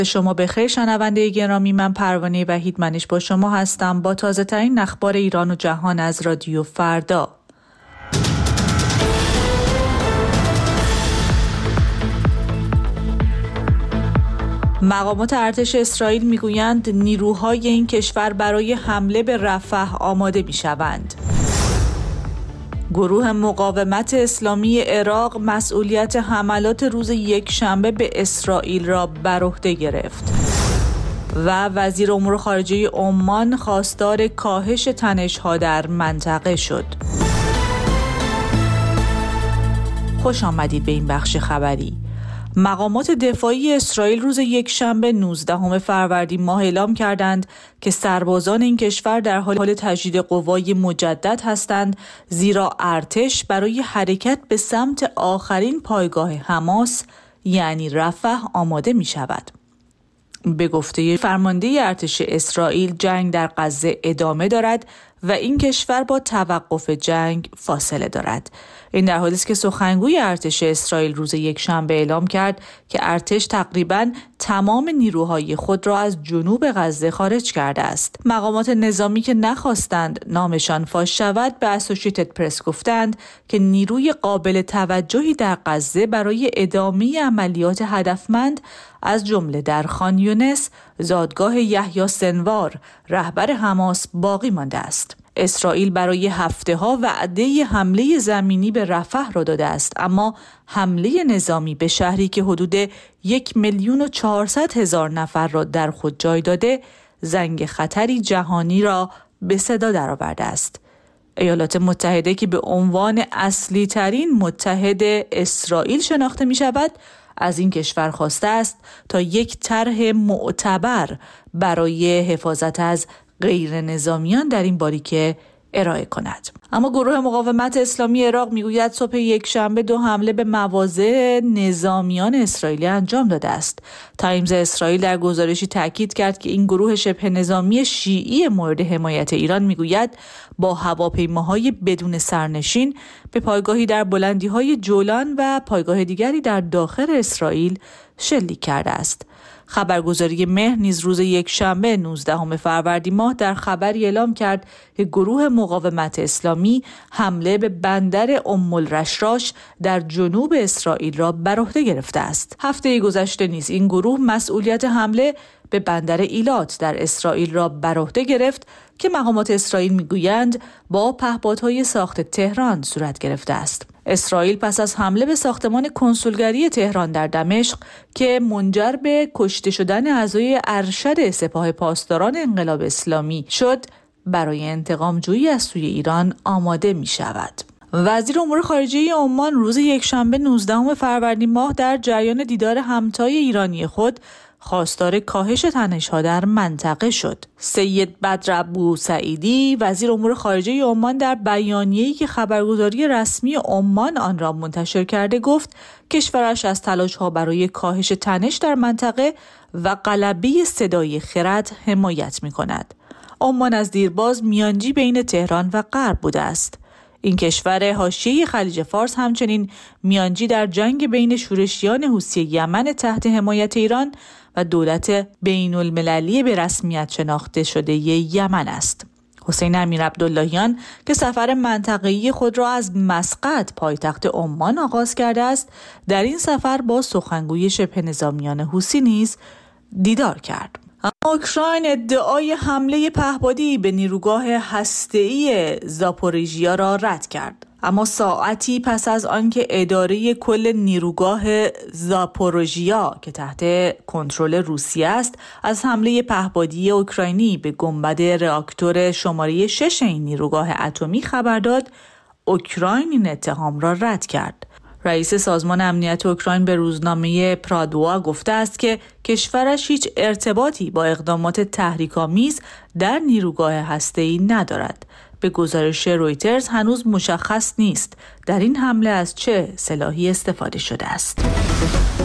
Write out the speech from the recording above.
شما بخیر شنونده گرامی، من پروانه وحیدمنش با شما هستم با تازه ترین اخبار ایران و جهان از رادیو فردا. مقامات ارتش اسرائیل میگویند نیروهای این کشور برای حمله به رفح آماده میشوند. گروه مقاومت اسلامی عراق مسئولیت حملات روز یکشنبه به اسرائیل را بر عهده گرفت و وزیر امور خارجه عمان خواستار کاهش تنش‌ها در منطقه شد. خوش آمدید به این بخش خبری. مقامات دفاعی اسرائیل روز یکشنبه 19 فروردین ماه اعلام کردند که سربازان این کشور در حال تجدید قوای مجدد هستند، زیرا ارتش برای حرکت به سمت آخرین پایگاه حماس یعنی رفح آماده می شود. به گفته فرمانده ارتش اسرائیل جنگ در غزه ادامه دارد و این کشور با توقف جنگ فاصله دارد. این در حالی است که سخنگوی ارتش اسرائیل روز یکشنبه اعلام کرد که ارتش تقریباً تمام نیروهای خود را از جنوب غزه خارج کرده است. مقامات نظامی که نخواستند نامشان فاش شود به اسوشیتد پرس گفتند که نیروی قابل توجهی در غزه برای ادامه عملیات هدفمند از جمله در خان یونس، زادگاه یحیی سنوار، رهبر حماس باقی مانده است. اسرائیل برای هفته‌ها وعده حمله زمینی به رفح را داده است، اما حمله نظامی به شهری که حدود 1,400,000 نفر را در خود جای داده، زنگ خطری جهانی را به صدا درآورده است. ایالات متحده که به عنوان اصلی ترین متحد اسرائیل شناخته می شود، از این کشور خواسته است تا یک طرح معتبر برای حفاظت از غیر نظامیان در این باریکه ارائه کند. اما گروه مقاومت اسلامی عراق میگوید صبح یکشنبه 2 حمله به مواضع نظامیان اسرائیلی انجام داده است. تایمز اسرائیل در گزارشی تاکید کرد که این گروه شبه نظامی شیعی مورد حمایت ایران میگوید با هواپیماهای بدون سرنشین به پایگاهی در بلندی‌های جولان و پایگاه دیگری در داخل اسرائیل شلیک کرده است. خبرگزاری مهر نیز روز یکشنبه 19 فروردین ماه در خبری اعلام کرد که گروه مقاومت اسلامی حمله به بندر ام الرشراش در جنوب اسرائیل را بر عهده گرفته است. هفته گذشته نیز این گروه مسئولیت حمله به بندر ایلات در اسرائیل را بر عهده گرفت که مقامات اسرائیل میگویند با پهپادهای ساخت تهران صورت گرفته است. اسرائیل پس از حمله به ساختمان کنسولگری تهران در دمشق که منجر به کشته شدن اعضای ارشد سپاه پاسداران انقلاب اسلامی شد، برای انتقام جویی از سوی ایران آماده می شود. وزیر امور خارجه عمان روز یکشنبه 19 فروردین ماه در جریان دیدار همتای ایرانی خود خواستار کاهش تنش‌ها در منطقه شد. سید بدر ابوسعیدی وزیر امور خارجه عمان در بیانیه‌ای که خبرگزاری رسمی عمان آن را منتشر کرده گفت کشورش از تلاش‌ها برای کاهش تنش در منطقه و غلبه صدای خرد حمایت می‌کند. عمان از دیرباز میانجی بین تهران و غرب بوده است. این کشور حاشیه خلیج فارس همچنین میانجی در جنگ بین شورشیان حوثی یمن تحت حمایت ایران و دولت بین المللی به رسمیت شناخته شده یمن است. حسین امیرعبداللهیان که سفر منطقه‌ای خود را از مسقط پایتخت عمان آغاز کرده است، در این سفر با سخنگوی شبه نظامیان حوثی نیز دیدار کرد. اما اوکراین ادعای حمله پهپادی به نیروگاه هسته‌ای زاپوریژیا را رد کرد. اما ساعتی پس از آنکه اداره کل نیروگاه زاپوریژیا که تحت کنترل روسیه است از حمله پهپادی اوکراینی به گنبد راکتور شماره 6 این نیروگاه اتمی خبر داد، اوکراین این اتهام را رد کرد. رئیس سازمان امنیت اوکراین به روزنامه پرادوا گفته است که کشورش هیچ ارتباطی با اقدامات تحریک‌آمیز در نیروگاه هسته‌ای ندارد. به گزارش رویترز هنوز مشخص نیست در این حمله از چه سلاحی استفاده شده است.